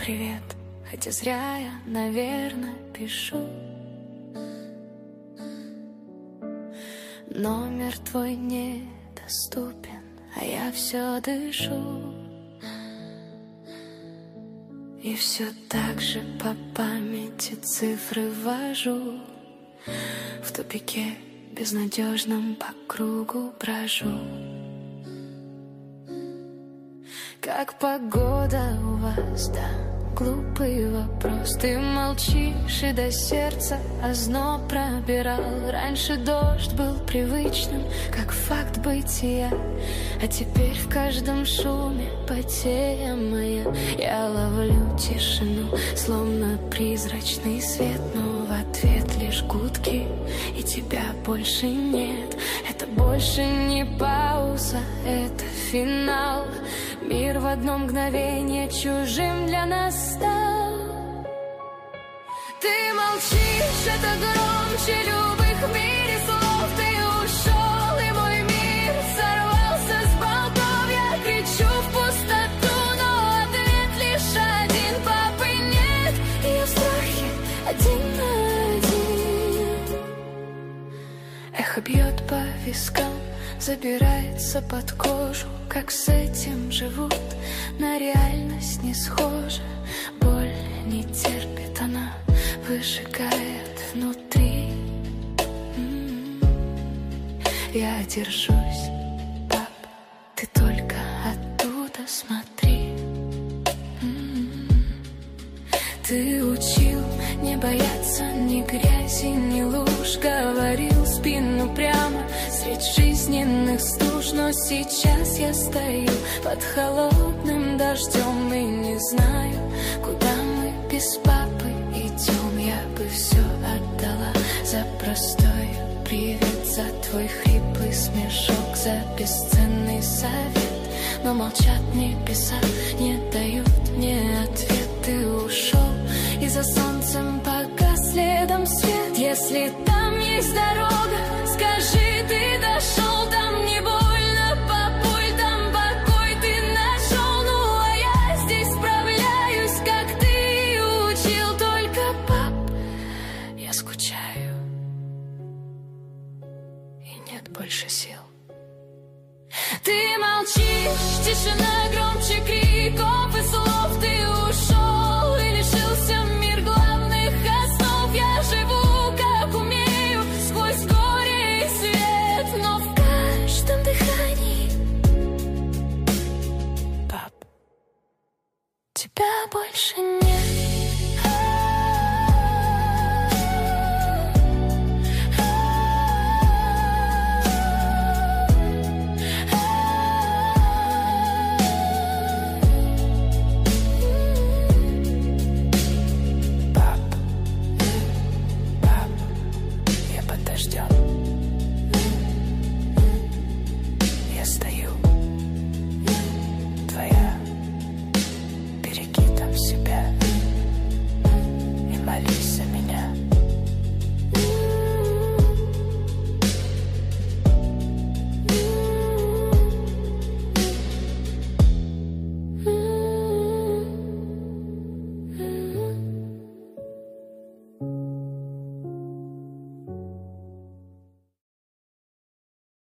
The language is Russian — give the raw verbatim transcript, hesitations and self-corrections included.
привет, хотя зря я, наверное, пишу. Номер твой недоступен, а я все дышу. И все так же по памяти цифры ввожу. В тупике безнадежном по кругу брожу. Как погода у вас, да? Глупый вопрос. Ты молчишь, и до сердца озноб пробирал. Раньше дождь был привычным, как факт бытия, а теперь в каждом шуме потея моя. Я ловлю тишину, словно призрачный свет, но в ответ лишь гудки, и тебя больше нет. Это больше не пауза, это финал. Мир в одно мгновение чужим для нас стал. Ты молчишь, это громче любых в мире слов. Ты ушел, и мой мир сорвался с болтов. Я кричу в пустоту, но ответ лишь один. Папы нет, и я в страхе один на один. Эхо бьет по вискам, забирается под кожу. Как с этим живут, на реальность не схожа. Боль не терпит, она выжигает внутри. М-м-м. Я держусь, пап, ты только оттуда смотри. М-м-м. Ты учил не бояться ни грязи, ни луж. Говорил спину прямо средь жизненных стуж. Но сейчас я стою под холодным дождем и не знаю, куда мы без папы идем. Я бы все отдала за простой привет, за твой хриплый смешок, за бесценный совет. Но молчат небеса, не дают мне ответ. Ты ушел, и за солнцем погас следом свет. Если там есть дорога, скажи, ты дошел. Там не больно, папуль, там покой ты нашел. Ну а я здесь справляюсь, как ты учил. Только, пап, я скучаю, и нет больше сил. Ты молчишь, тишина громче криков и слов. Ты ушел, и лишился мир главных основ. Я живу, как умею, сквозь горе и свет, но в каждом дыхании, пап, тебя больше нет.